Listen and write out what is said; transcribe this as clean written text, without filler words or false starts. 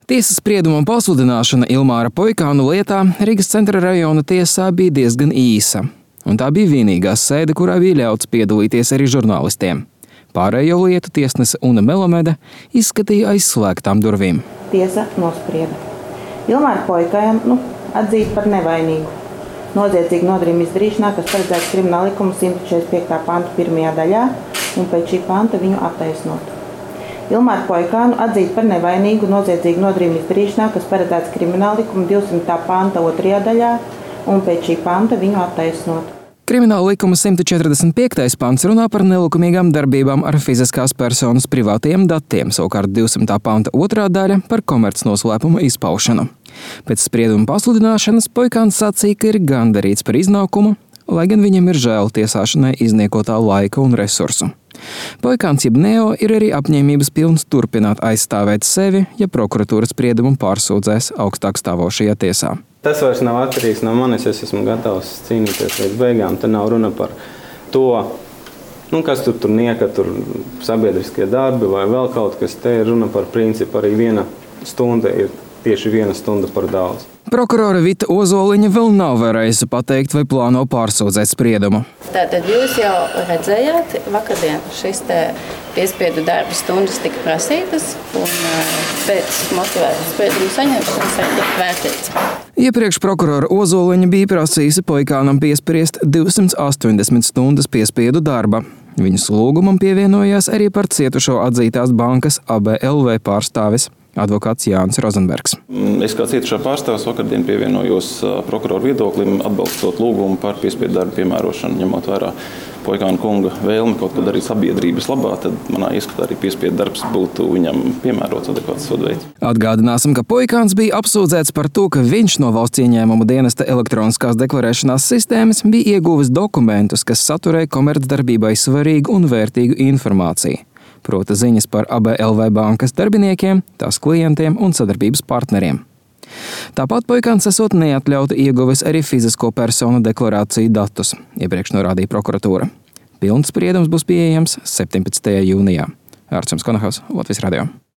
Tiesas sprieduma pasludināšana Ilmāra Poikānu lietā Rīgas centra rajona tiesā bija diezgan īsa. Un tā bija vienīgā sēde, kurā bija ļauts piedalīties arī žurnālistiem. Pārējo lietu tiesnese Una Melamede izskatīja aiz slēgtām durvīm. Tiesa nosprieda Ilmāru Poikānu atzīt par nevainīgu noziedzīgu nodarījumu izdarīšanā, kas paredzēts Krimināllikuma 145. panta 1. daļā, un pēc šī panta viņu attaisnot. Ilmāru Poikānu atzīt par nevainīgu noziedzīgu nodarījumu izdarīšanā, kas paredzēts Krimināllikuma 200. panta 2. daļā, un pēc šī panta viņu attaisnot. Krimināllikuma 145. pants runā par nelikumīgām darbībām ar fiziskās personas privātajiem datiem, savukārt 200. panta 2. daļa par komercnoslēpuma izpaušanu. Pēc sprieduma pasludināšanas Poikāns sacīja, ka ir gandarīts par iznākumu, lai gan viņam ir žēl tiesāšanai izniekotā laika un resursu. Poikāns jeb Neo ir arī apņēmības pilns turpināt aizstāvēt sevi, ja prokuratūras spriedumu pārsūdzēs augstāk stāvošajā tiesā. Tas vairs nav atkarīgs no manis, es esmu gatavs cīnīties līdz beigām. Te nav runa par to, kas tur nieka, tur sabiedriskie darbi vai vēl kaut kas. Te ir runa par principu, arī viena stunda ir tieši viena stunda par daudz. Prokurore Vita Ozoliņa vēl nav varējusi pateikt, vai plāno pārsūdzēt spriedumu. Tātad jūs jau redzējāt, vakardien šis piespiedu darba stundas tika prasītas un pēc motivētas spriedumu saņemšanas arī tika vērtēts. Iepriekš prokurora Ozoliņa bija prasījusi Poikānam piespriest 280 stundas piespiedu darba. Viņas lūgumam pievienojās arī par cietušo atzītās bankas ABLV pārstāvis advokāts Jānis Rozenbergs. Es kā cietušā pārstāvis vakardien pievienojos prokuroru viedoklim, atbalstot lūgumu par piespiedu darbu piemērošanu, ņemot vērā Poikāna kunga vēlmi kaut ko darīt sabiedrības labā, tad manā ieskatā arī piespiedu darbs būtu viņam piemērots adekvāts sodveids. Atgādināsim, ka Poikāns bija apsūdzēts par to, ka viņš no valsts ieņēmumu dienesta elektroniskās deklarēšanās sistēmas bija ieguvis dokumentus, kas saturēja komercdarbībai svarīgu un vērtīgu informāciju. Proti ziņas par ABLV bankas darbiniekiem, tās klientiem un sadarbības partneriem. Tāpat Poikāns esot neatļauti ieguvis arī fizisko personu deklarāciju datus, iepriekš norādīja prokuratūra. Pilns spriedums būs pieejams 17. jūnijā. Ārčuns Konahaus, Latvijas radio.